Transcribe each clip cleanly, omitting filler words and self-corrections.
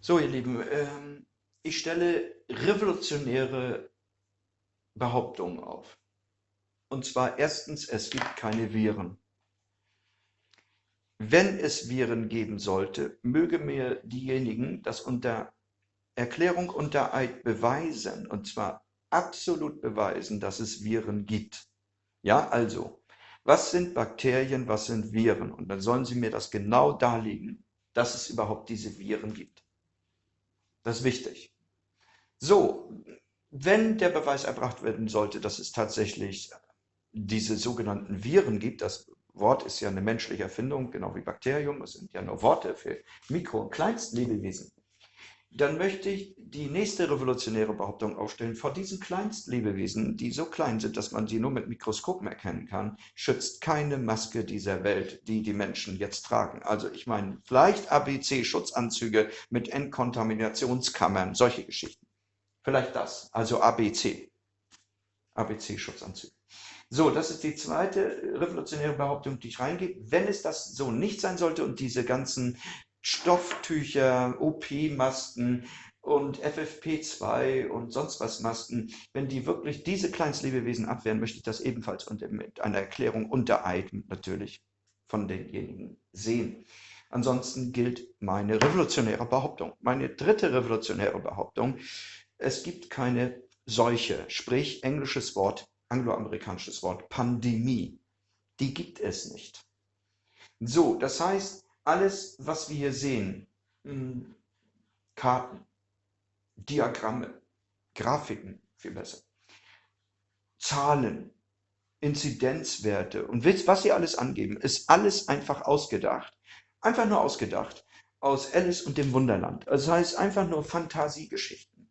So, ihr Lieben, ich stelle revolutionäre Behauptungen auf. Und zwar erstens, es gibt keine Viren. Wenn es Viren geben sollte, möge mir diejenigen das unter Erklärung unter Eid beweisen, und zwar absolut beweisen, dass es Viren gibt. Ja, also, was sind Bakterien, was sind Viren? Und dann sollen sie mir das genau darlegen, dass es überhaupt diese Viren gibt. Das ist wichtig. So, wenn der Beweis erbracht werden sollte, dass es tatsächlich diese sogenannten Viren gibt, das Wort ist ja eine menschliche Erfindung, genau wie Bakterium, es sind ja nur Worte für Mikro- und Kleinstlebewesen, dann möchte ich die nächste revolutionäre Behauptung aufstellen. Vor diesen Kleinstlebewesen, die so klein sind, dass man sie nur mit Mikroskopen erkennen kann, schützt keine Maske dieser Welt, die die Menschen jetzt tragen. Also ich meine, vielleicht ABC-Schutzanzüge mit Entkontaminationskammern, solche Geschichten. Vielleicht das, also ABC, ABC-Schutzanzüge. So, das ist die zweite revolutionäre Behauptung, die ich reingebe. Wenn es das so nicht sein sollte und diese ganzen Stofftücher, OP-Masken und FFP2 und sonst was Masken, wenn die wirklich diese Kleinstlebewesen abwehren, möchte ich das ebenfalls mit einer Erklärung unter Eid natürlich von denjenigen sehen. Ansonsten gilt meine revolutionäre Behauptung. Meine dritte revolutionäre Behauptung: Es gibt keine Seuche, sprich englisches Wort, angloamerikanisches Wort, Pandemie. Die gibt es nicht. So, das heißt, alles, was wir hier sehen, Karten, Diagramme, Grafiken, viel besser, Zahlen, Inzidenzwerte und was sie alles angeben, ist alles einfach ausgedacht. Einfach nur ausgedacht aus Alice und dem Wunderland. Das heißt einfach nur Fantasiegeschichten.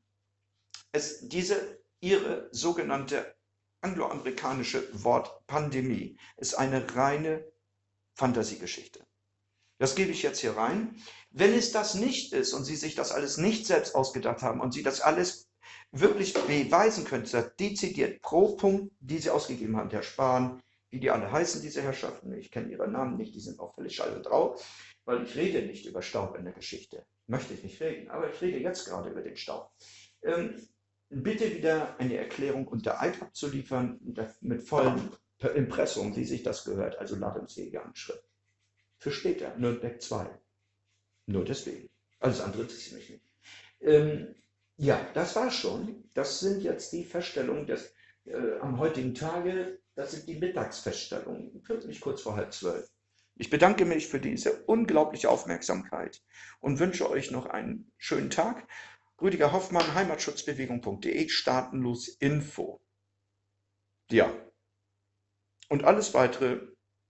Ihre sogenannte angloamerikanische Wort Pandemie ist eine reine Fantasiegeschichte. Das gebe ich jetzt hier rein. Wenn es das nicht ist und Sie sich das alles nicht selbst ausgedacht haben und Sie das alles wirklich beweisen können, dezidiert pro Punkt, die Sie ausgegeben haben, Herr Spahn, wie die alle heißen, diese Herrschaften, ich kenne ihre Namen nicht, die sind auch völlig schall und rau, weil ich rede nicht über Staub in der Geschichte. Möchte ich nicht reden, aber ich rede jetzt gerade über den Staub. Bitte wieder eine Erklärung unter Eid abzuliefern, mit vollem Impressum, wie sich das gehört, also ladungsfähige Anschrift. Für später, Nürnberg 2. Nur deswegen. Alles andere interessiert mich nicht. Ja, das war's schon. Das sind jetzt die Feststellungen am heutigen Tage. Das sind die Mittagsfeststellungen. Pünktlich kurz vor 11:30. Ich bedanke mich für diese unglaubliche Aufmerksamkeit und wünsche euch noch einen schönen Tag. Rüdiger Hoffmann, Heimatschutzbewegung.de, staatenlos Info. Ja, und alles weitere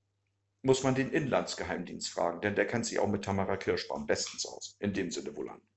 muss man den Inlandsgeheimdienst fragen, denn der kennt sich auch mit Tamara Kirschbaum bestens aus. In dem Sinne wohl an.